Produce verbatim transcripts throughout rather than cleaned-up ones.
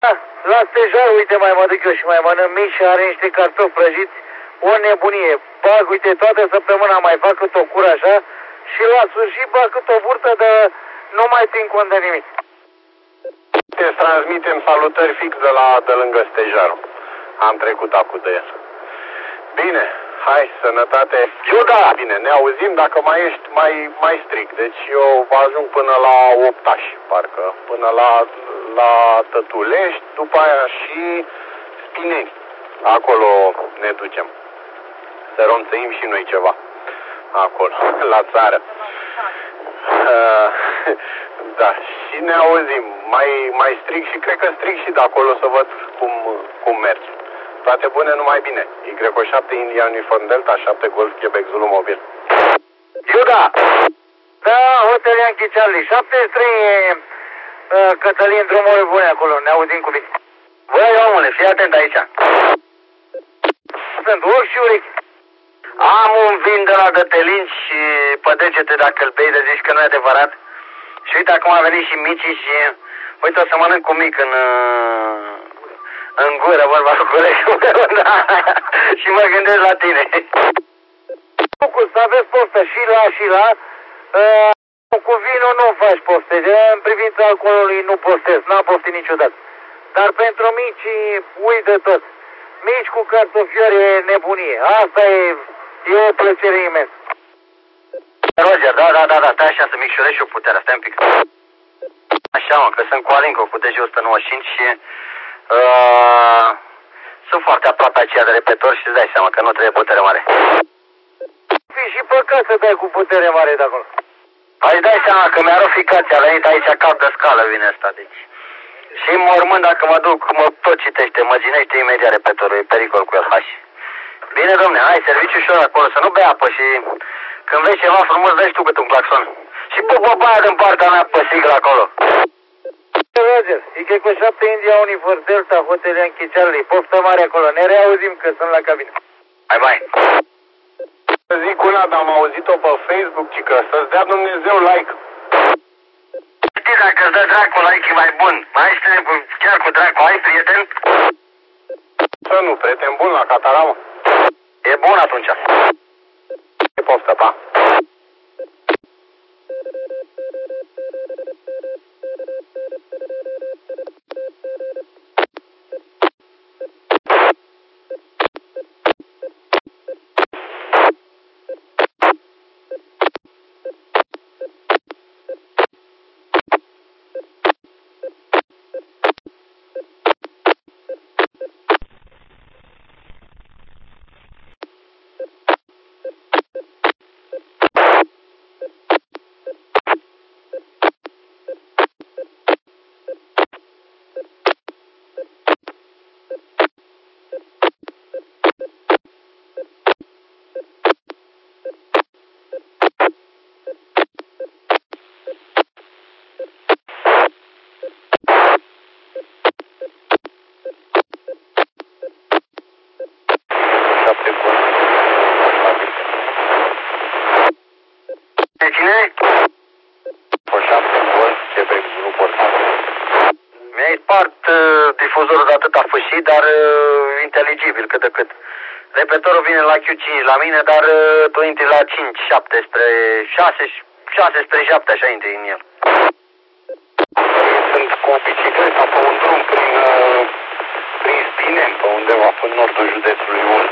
La stejar, uite, mai mă duc eu și mai mănânc mici și are niște cartofi prăjiți. O nebunie. Bag, uite, toată săptămâna mai fac cât o cură așa și la sfârșit bag cât o burtă de nu mai țin cont de nimic. Te transmitem salutări fix de la de lângă stejarul. Am trecut acum de el. Bine, hai, sănătate. Iuda! Bine, ne auzim dacă mai ești mai, mai strict. Deci eu ajung până la Optaș, parcă. Până la, la Tătulești, după aia și Spineni. Acolo ne ducem. Să ronțăim și noi ceva. Acolo, la țară. Uh, da, și ne auzim mai, mai strict și cred că strict și de acolo să văd cum, cum merge. Toate bune, numai bine. Y șapte India Uniform Delta, șapte Golf Quebec Zulu Mobil. Iuda! Da, Hotel Yankee Charlie, șaptezeci și trei uh, Cătălin, drumuri bune acolo, ne auzim cu bine. Băi, omule, fii atent aici. Sunt ochi și urechi. Am un vin de la Gătelin și pe degete dacă îl bei de zici că nu e adevărat. Și uite, acum a venit și Mici și uite, o să mănânc cu mic în, în gură, vorba cu colegul meu, da. Și mă gândesc la tine. Să aveți poftă și la și la. Uh, cu vinul nu faci pofte. În privința alcoolului nu postez, n-am poftit niciodată. Dar pentru mici ui de tot. Mici cu cartofiori e nebunie. Asta e, e o plăcere imensă. Roger, da, da, da, da, stai așa să micșorez și eu puterea, stai un pic. Așa, mă, că sunt cu Alinco, cu D J o sută nouăzeci și cinci și uh, sunt foarte aproape aceea de repetor și îți dai seama că nu trebuie putere mare. Fii și păcat să dai cu putere mare de acolo. Îți dai seama că mi-a roficat, a venit aici cap de scală, vine asta, deci. Și mormând, dacă mă duc, mă tot citește, mă ginește imediat repetorul, e pericol cu el, hași. Bine, domne, hai, serviciu ușor acolo, să nu bea apă și când vezi ceva frumos, dai tu cât un claxon. Și pe baia din partea mea pe sigla acolo. Roger, I cu șapte India Uniform Delta, Hotel Yankee Charlie, poftă mare acolo, ne reauzim că sunt la cabină. Hai, bye. Zic una, dar am auzit-o pe Facebook, ci că să-ți dea Dumnezeu like. Știi, dacă îți dă dracu like e mai bun. Mai știi, chiar cu dracu, ai prieten? Să nu, prieten bun la Cataramă. E bun atunci. E poftă, pa. De cine? O șapte Golf Quebec Zulu portabil. Mi-ai spart uh, difuzorul de atâta fâșii, dar uh, inteligibil cât de cât. Repetorul vine la Q cinci la mine, dar uh, tu intri la cinci, șapte spre șase, șase spre șapte, așa intri în el. Sunt cu o bicicleta pe un drum prin, uh, prin Spinem, pe undeva, în nordul județului Ulm.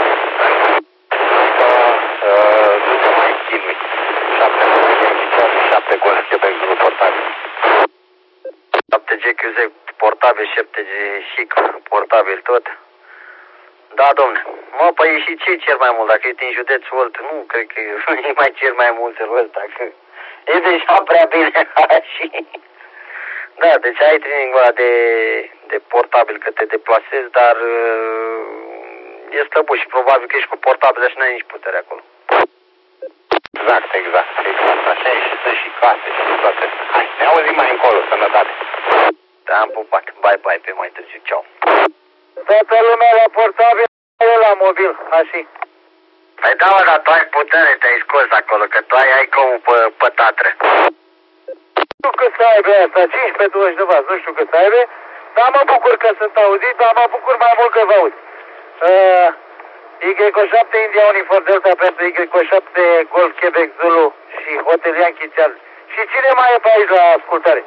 Uh, nu te mai chinui. șapte șapte Golf Quebec Zulu portabil. șapte G Q Z portabil, șapte G chic portabil tot. Da, domne. Mă, păi și ce cer mai mult? Dacă ești în județul Olt, nu cred că e mai cer mai mult în ăsta, că e deja prea bine. Și... Da, deci ai training-ul ăla de, de portabil că te deplasezi, dar e slăbuț și probabil că ești cu portabil și n-ai nici putere acolo. Exact, exact, exact. Așa e și sunt și case și toate. Hai, ne auzim mai încolo, sănătate. Te-am pupat. Bye, bye, pe mai târziu. Ceau. Toată lumea la portabil, eu la mobil, așa. Păi da, mă, dar tu ai putere, te-ai scos acolo, că tu ai icon-ul pe, pe tatră. Nu știu cât să aibă asta, cincisprezece douăzeci de vați, nu știu cât să aibă, Da, mă bucur că sunt auzit, dar mă bucur mai mult că vă aud. Uh, Y șapte India Uniform Delta pentru Y șapte Golf Quebec Zulu și Hotel Yankee Charlie. Și cine mai e pe aici la ascultare?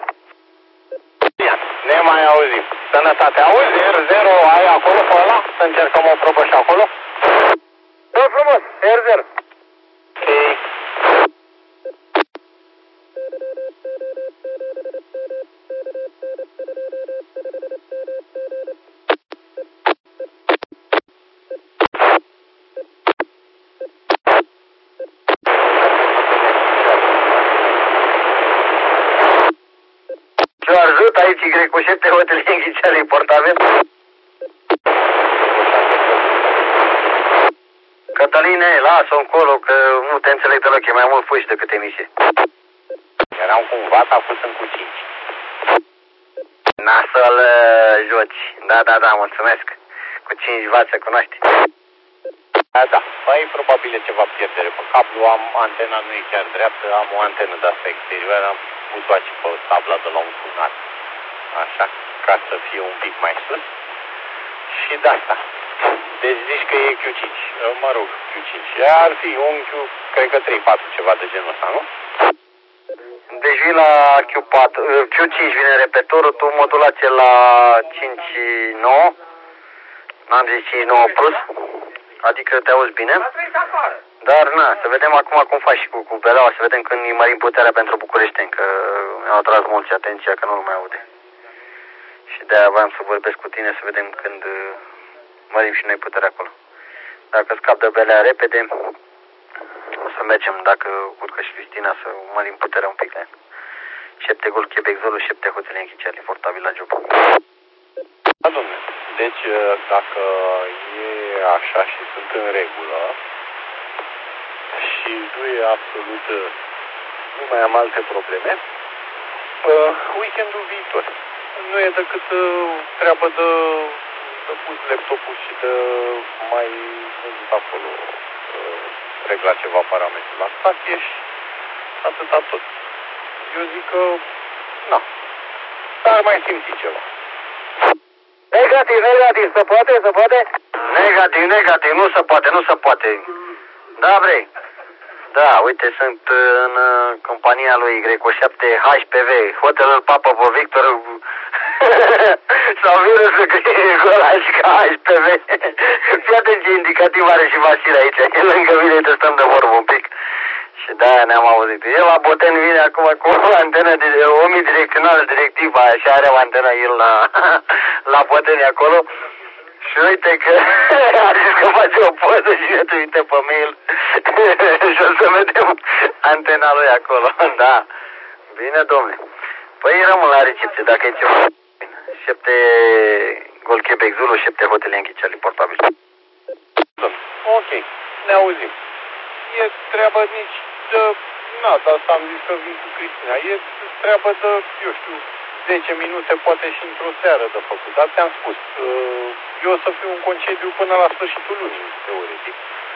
Ne mai auzim. Sănătate, auzi? R zero, ai acolo pe ăla? Să încercăm o probă și acolo? Da, frumos, R zero. Ok. Ce-o arzut aici Y șapte Hotel Yankee Charlie portabil? Cătăline, lasă-o încolo că nu te înțeleg deloc, e mai mult fuși decât emisie. Eram cumva, a fost în cu cinci. Nasol joci. Da, da, da, mulțumesc. Cu cinci vați se cunoaște. Da, da. Păi, probabil e ceva pierdere pe cablu. Am antena, nu e chiar dreaptă. Am o antenă de asta exterior. Am pus-o aici pe tabla de la un sunat. Așa, ca să fie un pic mai sus. Și de asta. Deci zici că e Q cinci. Mă rog, Q cinci. Ar fi un Q, cred că trei patru, ceva de genul ăsta, nu? Deci vii la Q patru, Q cinci vine repetorul, tu modulație la cinci nouă. N-am zis cinci nouă plus. Adică te auzi bine. Dar na, să vedem acum cum faci și cu, cu Beleaua, să vedem când îi mărim puterea pentru Bucureșteni, că mi-au tras mulți atenția că nu-l mai aude. Și de-aia voiam să vorbesc cu tine, să vedem când mărim și noi puterea acolo. Dacă scap de Belea repede, o să mergem, dacă urcă și Cristina, să mărim puterea un pic. șapte Golf Quebec Zulu, șapte Hotel Yankee Charlie, portabil la job. Da, domnule. Deci, dacă e așa și sunt în regulă și nu e absolut, nu mai am alte probleme, uh, weekendul viitor nu e decât uh, treabă de, de pus laptopul și de mai văzut acolo, uh, regla ceva parametri la stație și atâta tot. Eu zic că, na, dar mai simți ceva. Negativ, negativ, se poate, se poate? Negativ, negativ, nu se poate, nu se poate. Da, vrei? Da, uite, sunt în uh, compania lui Y șapte H P V, hotelul Papa pe Victor. Sau virusul că e golaș ca H P V. Fii atent ce indicativ are și Vasile aici, e lângă mine, te stăm de vorbă un pic. Și de-aia ne-am auzit. El la Boten vine acum cu o antenă de omnidirecțională directiva și are o antenă el la, la Boten acolo. Și uite că a zis că face o poză și ne trimite pe mail și o să vedem antena lui acolo. Da. Bine, domnule. Păi rămân la recepție, dacă e ceva. șapte Golf Quebec Zulu, șapte Hotel Yankee Charlie, portabil. Ok, ne auzim. E treabă nici de... Na, dar am zis că vin cu Cristina. E treabă de, eu știu, zece minute, poate și într-o seară de făcut. Dar ți-am spus, eu o să fiu în concediu până la sfârșitul lunii, teoretic.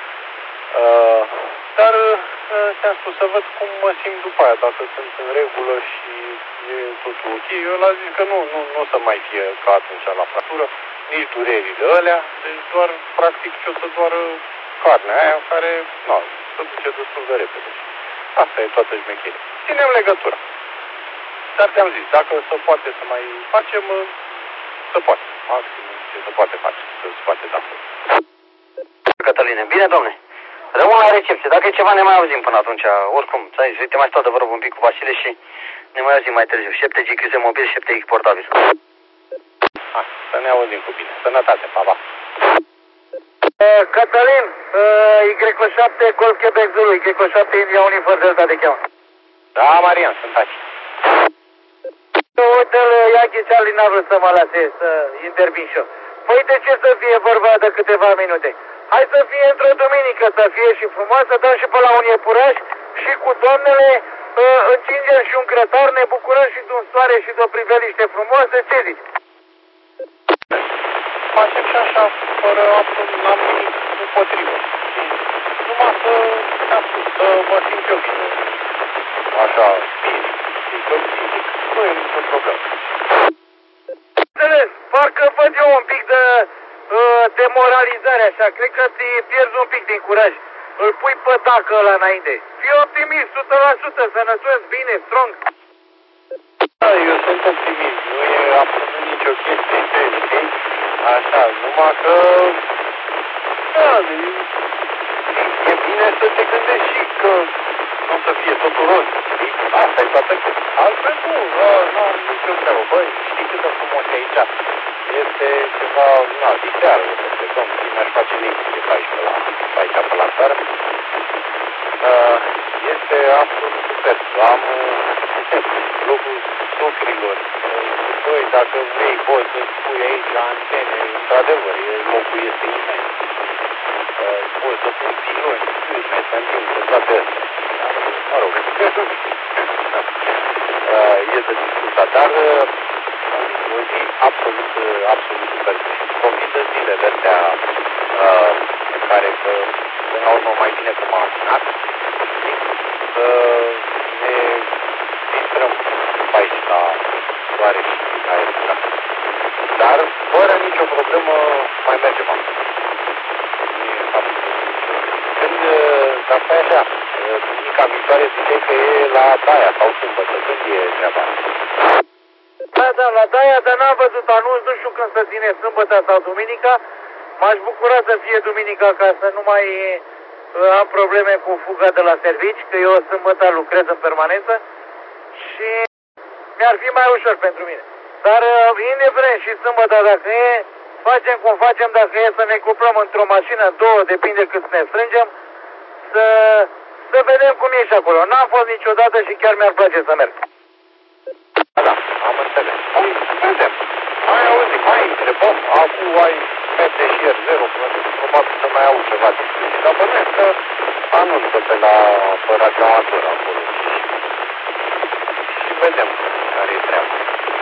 Dar ți-am spus să văd cum mă simt după aia, dacă sunt în regulă și e totul ok. Eu l-am zis că nu, nu, nu o să mai fie ca atunci la fractură, nici durerile alea, deci doar practic ce o să doară carnea aia care, nu, se duce destul de repede. Asta e toată șmecherea. Ținem legătura. Dar te-am zis, dacă se poate să mai facem, se poate. Maxim ce se poate face, să se poate da. Cătăline, bine, domne. Rămân la recepție. Dacă e ceva, ne mai auzim până atunci. Oricum, ți-am zis, uite, mai stau de vorbă un pic cu Vasile și ne mai auzim mai târziu. șapte G Q Z mobil, șapte X portabil. Hai, să ne auzim cu bine. Sănătate, pa, pa. Cătălin, Y șapte Golf Quebec Zulu, Y șapte India Uniform Delta te cheamă. Da, Marian, sunt aici. Hotel Yankee Charlie n-a vrut să mă lase să intervin și eu. Păi de ce să fie vorba de câteva minute? Hai să fie într-o duminică, să fie și frumoasă, dăm și pe la un iepuraș și cu doamnele încingem și un grătar, ne bucurăm și de un soare și de o priveliște frumoasă, ce zici? Facem și așa, fără absolut, n-am nimic împotrivă. Numai să, te-am spus, să mă simt eu bine. Așa, fizic, fizic, fizic, nu e nicio problemă. Înțeles, văd eu un pic de uh, demoralizare așa. Cred că ți pierzi un pic din curaj. Îl pui pe tacă ăla înainte. Fii optimist, o sută la sută, sănătos, bine, strong. Da, eu sunt optimist. Nu e absolut nicio chestie, știi? Așa, numai că... Da, e bine să te gândești și că nu o să fie totul roz, știi? Asta e toată chestia. Altfel nu, nu am nicio treabă. Băi, știi cât de frumos e aici? Este ceva, na, diseară, să plecăm, mi-aș face liniște pe aici, pe la, pe aici, pe la țară. Uh, este absolut super. Am locul socrilor. Băi, dacă vrei, poți să spui aici antene, într-adevăr, locul este imens. Uh, poți să pui piloni, cârme, să întinge toate astea. Dar, mă rog, uh, e de discutat, dar uh, o zi absolut, absolut super. Profită zilele astea uh, în care, că, până la urmă, mai bine că m-am amunat, să ne distrăm după aici la soare și la aer. Dar, fără nicio problemă, mai mergem acum. Când, dar stai așa, duminica viitoare ziceai că e la Daia sau sâmbătă, când e treaba? Da, da, la Daia, dar n-am văzut anunț, nu știu când să ține, sâmbătă sau duminica. M-aș bucura să fie duminica ca să nu mai am probleme cu fuga de la servici, că eu sâmbătă lucrez în permanență și mi-ar fi mai ușor pentru mine. Dar indiferent și sâmbătă dacă e, facem cum facem, dacă e să ne cuplăm într-o mașină, două, depinde cât ne strângem, să, să vedem cum e și acolo. N-am fost niciodată și chiar mi-ar place să merg. Da, am înțeles. Hai, vedem. Mai auzi, mai întrebăm, acum ai merge și ieri zero, probabil să mai au ceva discuții, dar bănuiesc că anunță pe la pe radioamator acolo și, și vedem care e treaba.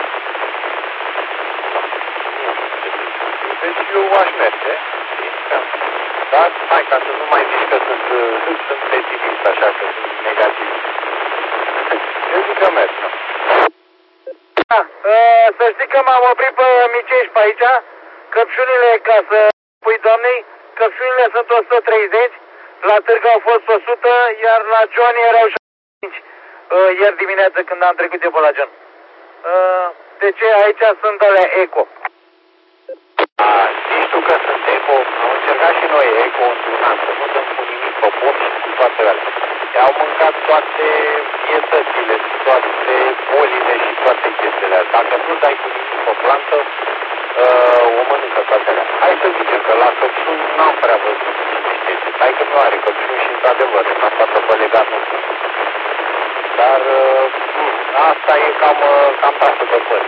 Deci eu aș merge, dar hai, ca să nu mai zici că sunt, sunt pesimist așa, că sunt negativ. Eu zic că merg. Da, să știi că m-am oprit pe Micești pe aici, căpșunile, ca să pui doamnei, căpșunile sunt o sută treizeci, la târg au fost o sută, iar la John erau șaizeci și cinci ieri dimineață când am trecut eu pe la John. De ce aici sunt alea eco? A, știi tu că sunt eco, am încercat și noi eco într-un an, să nu dăm cu nimic pe pom și cu toate alea. I-au mâncat toate vietățile, toate bolile și toate chestiile alea. Dacă nu dai cu nimic pe plantă, uh, o mănâncă toate alea. Hai să zicem că la căpșun n-am prea văzut nici chestii. Hai că nu are căpșun și într-adevăr, în asta pe legat nu sunt. Dar uh, asta e cam, uh, cam trasă de păr.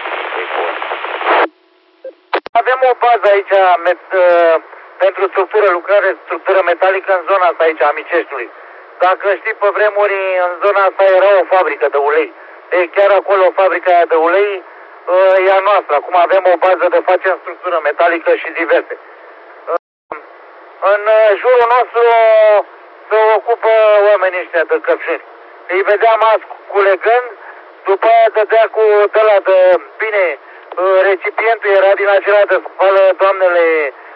Avem o bază aici met, uh, pentru structură, lucrare, structură metalică în zona asta aici a Miceștiului. Dacă știi, pe vremuri în zona asta era o fabrică de ulei. E chiar acolo fabrica aia de ulei uh, e a noastră. Acum avem o bază de facem structură metalică și diverse. Uh, în jurul nostru se ocupă oamenii ăștia de căpșuni. Îi vedeam azi culegând, după aia dădea cu ăla de, bine, recipientul era din acela de spală doamnele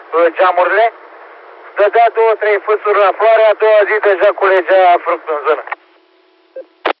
geamurile, dădea două, trei fâsuri la floare, a doua zi deja culegea fructul în zonă.